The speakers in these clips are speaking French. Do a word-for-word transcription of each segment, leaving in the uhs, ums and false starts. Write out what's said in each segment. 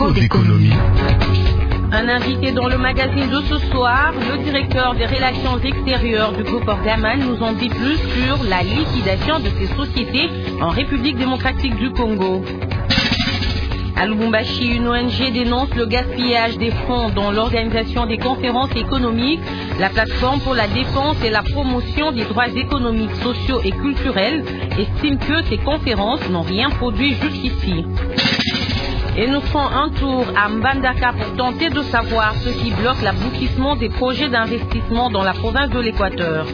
Écho d'économie. Un invité dans le magazine de ce soir, le directeur des relations extérieures du groupe Orgaman nous en dit plus sur la liquidation de ces sociétés en République démocratique du Congo. À Lubumbashi, une O N G dénonce le gaspillage des fonds dans l'organisation des conférences économiques. La plateforme pour la défense et la promotion des droits économiques, sociaux et culturels estime que ces conférences n'ont rien produit jusqu'ici. Et nous ferons un tour à Mbandaka pour tenter de savoir ce qui bloque l'aboutissement des projets d'investissement dans la province de l'Équateur.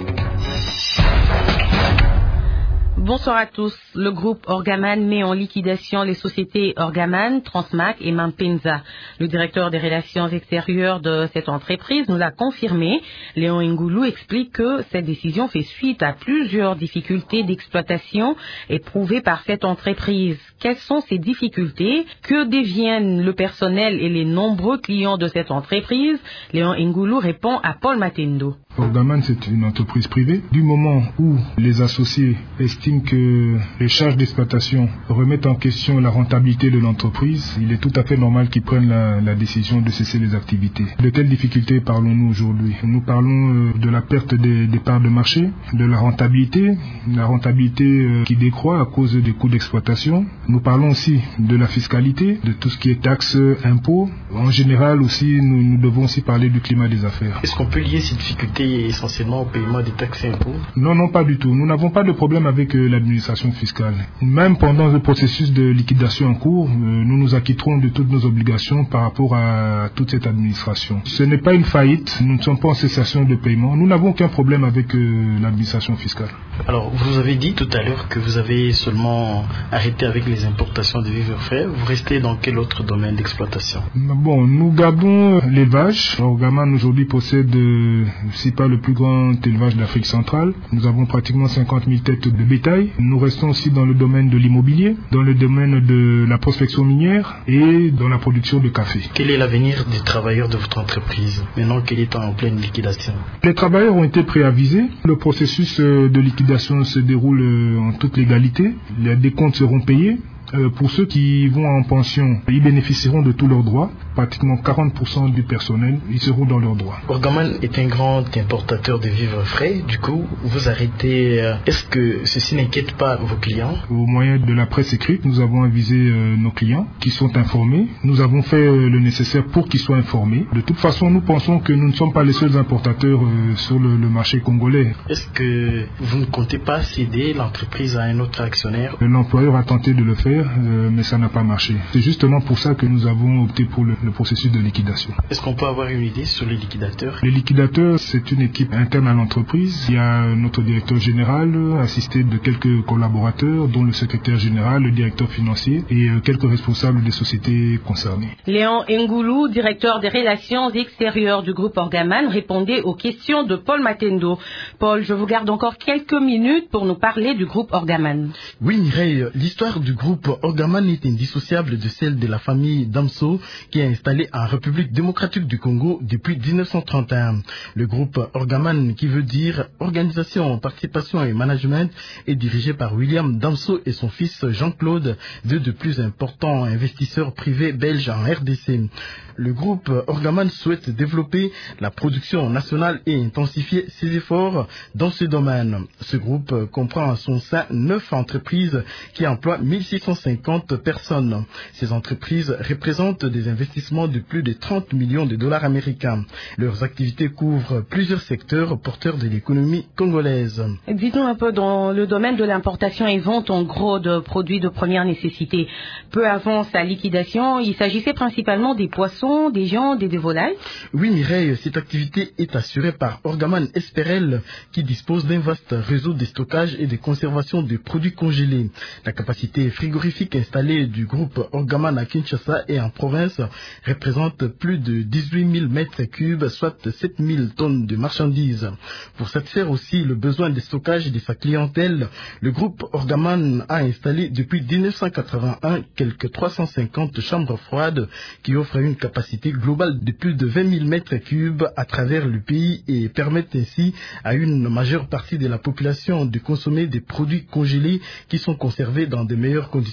Bonsoir à tous. Le groupe Orgaman met en liquidation les sociétés Orgaman, Transmac et Mampenza. Le directeur des relations extérieures de cette entreprise nous l'a confirmé. Léon Ngoulou explique que cette décision fait suite à plusieurs difficultés d'exploitation éprouvées par cette entreprise. Quelles sont ces difficultés? Que deviennent le personnel et les nombreux clients de cette entreprise? Léon Ngoulou répond à Paul Matendo. Orgaman, c'est une entreprise privée. Du moment où les associés estiment que les charges d'exploitation remettent en question la rentabilité de l'entreprise, il est tout à fait normal qu'ils prennent la, la décision de cesser les activités. De quelles difficultés parlons-nous aujourd'hui? Nous parlons euh, de la perte des, des parts de marché, de la rentabilité, la rentabilité euh, qui décroît à cause des coûts d'exploitation. Nous parlons aussi de la fiscalité, de tout ce qui est taxes, impôts. En général aussi, nous, nous devons aussi parler du climat des affaires. Est-ce qu'on peut lier ces difficultés essentiellement au paiement des taxes et impôts? Non, non, pas du tout. Nous n'avons pas de problème avec euh, l'administration fiscale. Même pendant le processus de liquidation en cours, euh, nous nous acquitterons de toutes nos obligations par rapport à toute cette administration. Ce n'est pas une faillite, nous ne sommes pas en cessation de paiement. Nous n'avons aucun problème avec euh, l'administration fiscale. Alors, vous avez dit tout à l'heure que vous avez seulement arrêté avec les importations de vivres frais. Vous restez dans quel autre domaine d'exploitation? Bon, nous gardons l'élevage. Orgaman aujourd'hui possède, euh, si pas le plus grand élevage d'Afrique centrale. Nous avons pratiquement cinquante mille têtes de bétail. Nous restons aussi dans le domaine de l'immobilier, dans le domaine de la prospection minière et dans la production de café. Quel est l'avenir des travailleurs de votre entreprise maintenant qu'elle est en pleine liquidation? Les travailleurs ont été préavisés. Le processus de liquidation se déroule en toute légalité. Les décomptes seront payés. Euh, pour ceux qui vont en pension, ils bénéficieront de tous leurs droits. Pratiquement quarante pour cent du personnel, ils seront dans leurs droits. Orgaman est un grand importateur de vivres frais. Du coup, vous arrêtez. Euh, est-ce que ceci n'inquiète pas vos clients? Au moyen de la presse écrite, nous avons avisé euh, nos clients qui sont informés. Nous avons fait euh, le nécessaire pour qu'ils soient informés. De toute façon, nous pensons que nous ne sommes pas les seuls importateurs euh, sur le, le marché congolais. Est-ce que vous ne comptez pas céder l'entreprise à un autre actionnaire? L'employeur a tenté de le faire. Euh, mais ça n'a pas marché. C'est justement pour ça que nous avons opté pour le, le processus de liquidation. Est-ce qu'on peut avoir une idée sur les liquidateurs? Les liquidateurs, c'est une équipe interne à l'entreprise. Il y a notre directeur général, assisté de quelques collaborateurs, dont le secrétaire général, le directeur financier et euh, quelques responsables des sociétés concernées. Léon Ngoulou, directeur des relations extérieures du groupe Orgaman, répondait aux questions de Paul Matendo. Paul, je vous garde encore quelques minutes pour nous parler du groupe Orgaman. Oui, Mireille, l'histoire du groupe Orgaman est indissociable de celle de la famille Damso qui est installée en République démocratique du Congo depuis dix-neuf cent trente et un. Le groupe Orgaman, qui veut dire Organisation, Participation et Management, est dirigé par William Damso et son fils Jean-Claude, deux des plus importants investisseurs privés belges en R D C. Le groupe Orgaman souhaite développer la production nationale et intensifier ses efforts dans ce domaine. Ce groupe comprend en son sein neuf entreprises qui emploient mille six cent cinquante personnes. Ces entreprises représentent des investissements de plus de trente millions de dollars américains. Leurs activités couvrent plusieurs secteurs porteurs de l'économie congolaise. Dites-nous un peu dans le domaine de l'importation et vente en gros de produits de première nécessité. Peu avant sa liquidation, il s'agissait principalement des poissons, des viandes et des volailles. Oui, Mireille, cette activité est assurée par Orgaman Esperel qui dispose d'un vaste réseau de stockage et de conservation de produits congelés. La capacité frigorifique installée du groupe Orgaman à Kinshasa et en province représente plus de dix-huit mille mètres cubes, soit sept mille tonnes de marchandises. Pour satisfaire aussi le besoin de stockage de sa clientèle, le groupe Orgaman a installé depuis dix-neuf cent quatre-vingt-un quelques trois cent cinquante chambres froides qui offrent une capacité globale de plus de vingt mille mètres cubes à travers le pays et permettent ainsi à une majeure partie de la population de consommer des produits congelés qui sont conservés dans de meilleures conditions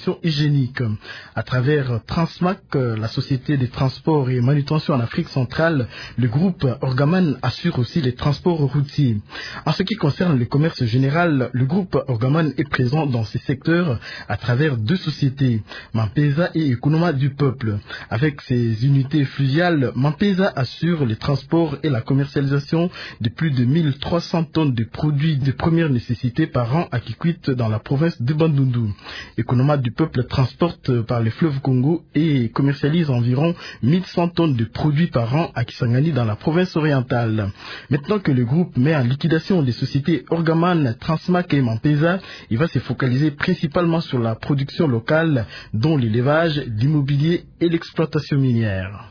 conditions hygiéniques. À travers Transmac, la société des transports et manutention en Afrique centrale, le groupe Orgaman assure aussi les transports routiers. En ce qui concerne le commerce général, le groupe Orgaman est présent dans ces secteurs à travers deux sociétés, Mampesa et Economa du Peuple. Avec ses unités fluviales, Mampesa assure les transports et la commercialisation de plus de mille trois cents tonnes de produits de première nécessité par an à Kikwit dans la province de Bandundu. Economa du Peuple transporte par le fleuve Congo et commercialise environ mille cent tonnes de produits par an à Kisangani dans la province orientale. Maintenant que le groupe met en liquidation les sociétés Orgaman, Transmac et Mampesa, il va se focaliser principalement sur la production locale, dont l'élevage, l'immobilier et l'exploitation minière.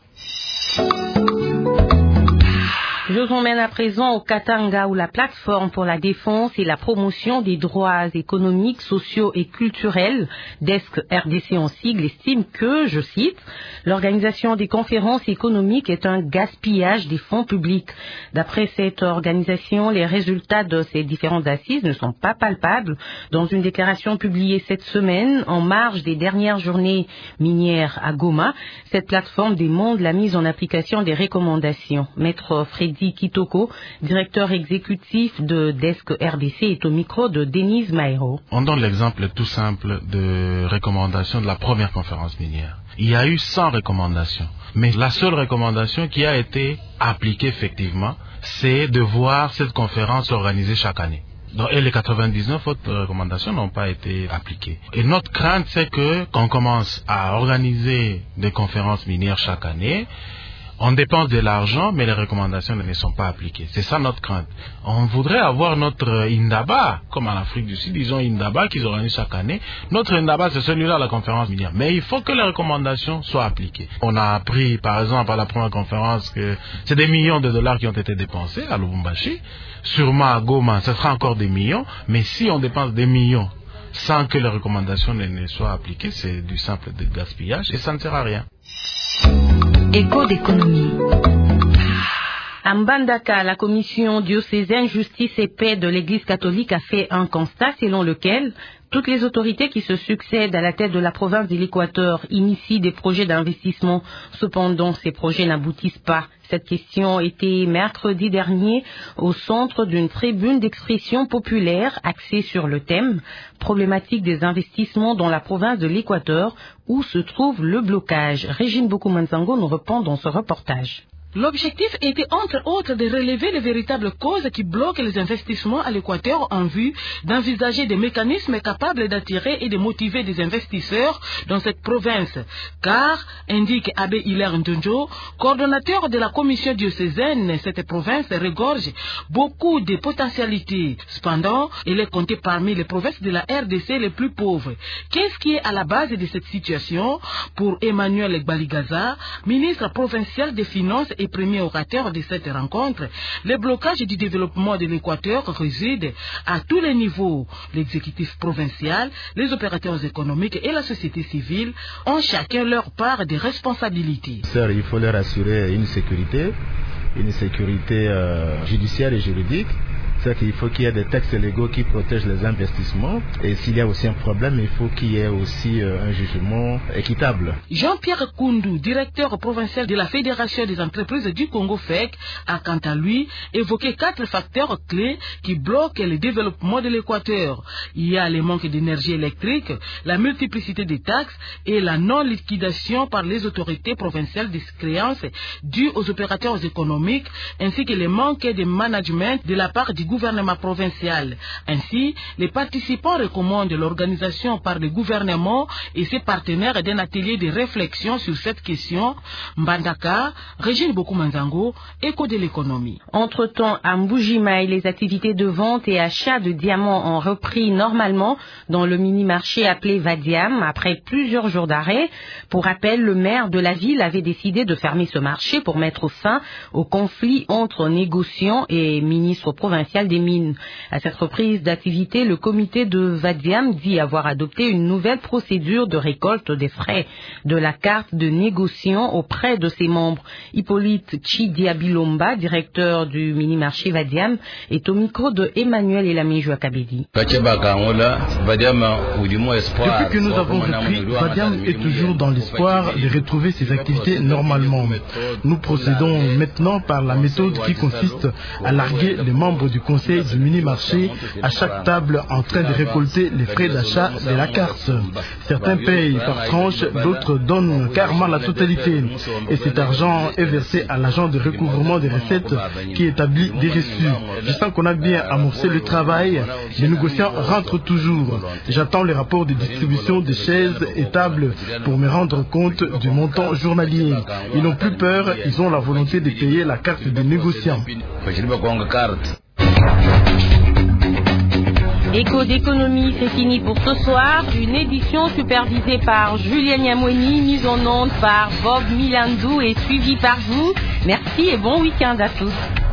Je vous emmène à présent au Katanga où la plateforme pour la défense et la promotion des droits économiques, sociaux et culturels, Desk R D C en sigle, estime que, je cite, l'organisation des conférences économiques est un gaspillage des fonds publics. D'après cette organisation, les résultats de ces différentes assises ne sont pas palpables. Dans une déclaration publiée cette semaine, en marge des dernières journées minières à Goma, cette plateforme demande la mise en application des recommandations. Maître Freddy Kitoko, directeur exécutif de Desk R D C, est au micro de Denise Maero. On donne l'exemple tout simple de recommandation de la première conférence minière. Il y a eu cent recommandations, mais la seule recommandation qui a été appliquée effectivement, c'est de voir cette conférence organisée chaque année. Donc, et les quatre-vingt-dix-neuf autres recommandations n'ont pas été appliquées. Et notre crainte, c'est que qu'on commence à organiser des conférences minières chaque année, on dépense de l'argent, mais les recommandations ne sont pas appliquées. C'est ça notre crainte. On voudrait avoir notre Indaba, comme en Afrique du Sud, ils ont Indaba qu'ils organisent chaque année. Notre Indaba, c'est celui-là, la conférence minière. Mais il faut que les recommandations soient appliquées. On a appris, par exemple, à la première conférence que c'est des millions de dollars qui ont été dépensés à Lubumbashi. Sûrement à Goma, ce sera encore des millions. Mais si on dépense des millions sans que les recommandations ne, ne soient appliquées, c'est du simple gaspillage et ça ne sert à rien. Écho d'économie. À Mbandaka, la commission diocésaine Justice et Paix de l'Église catholique a fait un constat selon lequel toutes les autorités qui se succèdent à la tête de la province de l'Équateur initient des projets d'investissement. Cependant, ces projets n'aboutissent pas. Cette question était mercredi dernier au centre d'une tribune d'expression populaire axée sur le thème problématique des investissements dans la province de l'Équateur où se trouve le blocage. Régine Bokumanzango nous répond dans ce reportage. L'objectif était entre autres de relever les véritables causes qui bloquent les investissements à l'Équateur en vue d'envisager des mécanismes capables d'attirer et de motiver des investisseurs dans cette province. Car, indique Abbé Hilaire Ndonjo, coordonnateur de la commission diocésaine, cette province regorge beaucoup de potentialités. Cependant, elle est comptée parmi les provinces de la R D C les plus pauvres. Qu'est-ce qui est à la base de cette situation? Pour Emmanuel Gbaligaza, ministre provincial des Finances et premier orateur de cette rencontre, le blocage du développement de l'Équateur réside à tous les niveaux. L'exécutif provincial, les opérateurs économiques et la société civile ont chacun leur part de responsabilités. Il faut leur assurer une sécurité, une sécurité euh, judiciaire et juridique. C'est qu'il faut qu'il y ait des textes légaux qui protègent les investissements. Et s'il y a aussi un problème, il faut qu'il y ait aussi euh, un jugement équitable. Jean-Pierre Koundou, directeur provincial de la Fédération des entreprises du Congo F E C, a quant à lui évoqué quatre facteurs clés qui bloquent le développement de l'Équateur. Il y a le manque d'énergie électrique, la multiplicité des taxes et la non-liquidation par les autorités provinciales des créances dues aux opérateurs économiques, ainsi que le manque de management de la part du gouvernement provincial. Ainsi, les participants recommandent l'organisation par le gouvernement et ses partenaires d'un atelier de réflexion sur cette question. Mbandaka, Régine Bokumanzango, Écho de l'économie. Entre-temps, à Mbujimaï, les activités de vente et achat de diamants ont repris normalement dans le mini-marché appelé Vadiam après plusieurs jours d'arrêt. Pour rappel, le maire de la ville avait décidé de fermer ce marché pour mettre fin au conflit entre négociants et ministre provincial national des mines. À cette reprise d'activité, le comité de Vadiam dit avoir adopté une nouvelle procédure de récolte des frais de la carte de négociant auprès de ses membres. Hippolyte Chidiabilomba, directeur du mini-marché Vadiam, est au micro de Emmanuel Elamé Jouakabedi. Depuis que nous avons repris, Vadiam est toujours dans l'espoir de retrouver ses activités normalement. Nous procédons maintenant par la méthode qui consiste à larguer les membres du conseil du mini-marché à chaque table en train de récolter les frais d'achat de la carte. Certains payent par tranche, d'autres donnent carrément la totalité. Et cet argent est versé à l'agent de recouvrement des recettes qui établit des reçus. Je sens qu'on a bien amorcé le travail. Les négociants rentrent toujours. J'attends les rapports de distribution des chaises et tables pour me rendre compte du montant journalier. Ils n'ont plus peur, ils ont la volonté de payer la carte des négociants. Écho d'économie, c'est fini pour ce soir. Une édition supervisée par Julien Niamoni, mise en onde par Bob Milandou et suivie par vous. Merci et bon week-end à tous.